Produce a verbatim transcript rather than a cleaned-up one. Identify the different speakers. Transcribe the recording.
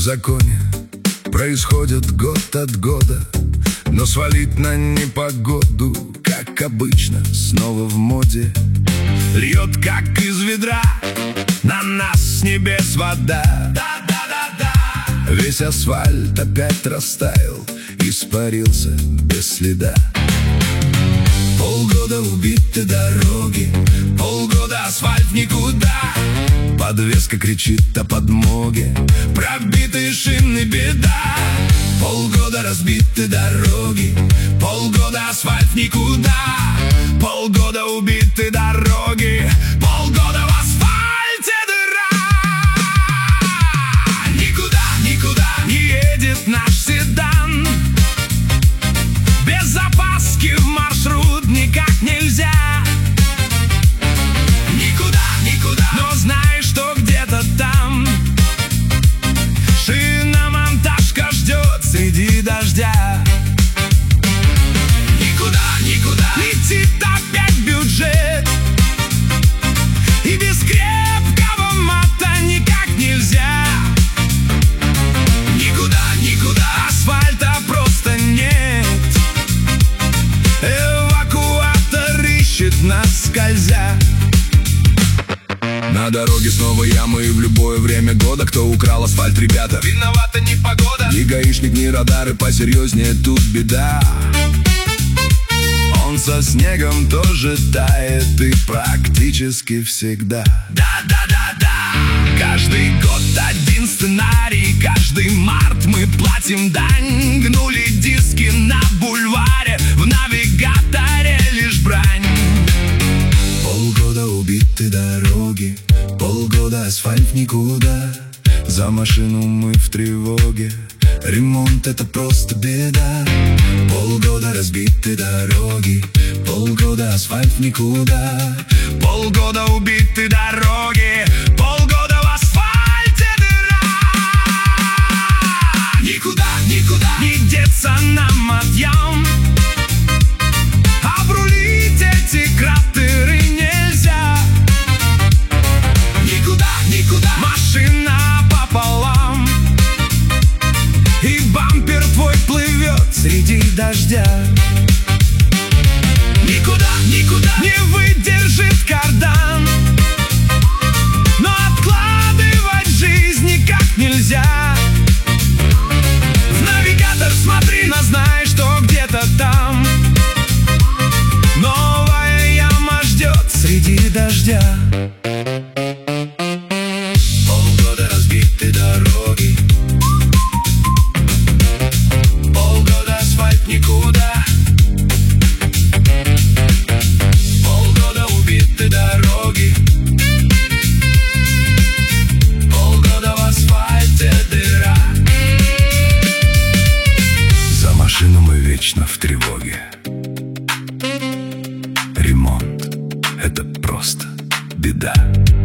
Speaker 1: законе происходят год от года, но свалить на непогоду, как обычно, снова в моде. Льет, как из ведра, на нас с небес вода. Да-да-да-да. Весь асфальт опять растаял, испарился без следа. Полгода убиты дороги, полгода асфальт никуда. Подвеска кричит о подмоге, пробитые шины беда. Полгода разбиты дороги, полгода асфальт никуда. Полгода убиты дороги, полгода в асфальте дыра. Никуда, никуда не едет наш седан. Без запаски в маршрут никак нельзя. Никуда, никуда, но знай, что где-то там шиномонтажка ждет среди дождя. Никуда, никуда летит опять бюджет, и без крепкого мата никак нельзя. Никуда, никуда асфальта просто нет. Эвакуатор ищет нас скользя. На дороге снова ямы, и в любое время года кто украл асфальт, ребята? Виновата не погода, ни гаишник, ни радары, посерьезнее тут беда. Он со снегом тоже тает, и практически всегда. Да-да-да-да. Каждый год один сценарий, каждый март мы платим дань. Гнули диски на бульваре, в навигаторе лишь брань. Полгода убиты дороги, полгода асфальт никуда. За машину мы в тревоге, ремонт — это просто беда. Полгода разбиты дороги, полгода асфальт никуда. Полгода убиты дороги, полгода в асфальте дыра. Никуда, никуда не деться нам от ям. Обрулить эти кратеры нельзя. Никуда, никуда машина пополам, и бампер твой плывет среди дождя. Никуда, никуда не выдержит кардан, но откладывать жизнь никак нельзя. В навигатор смотри, но знай, что где-то там новая яма ждет среди дождя. Полгода разбиты дороги, полгода асфальт никуда. Полгода убиты дороги, полгода в асфальте дыра. За машину мы вечно в тревоге. Ремонт — это просто беда.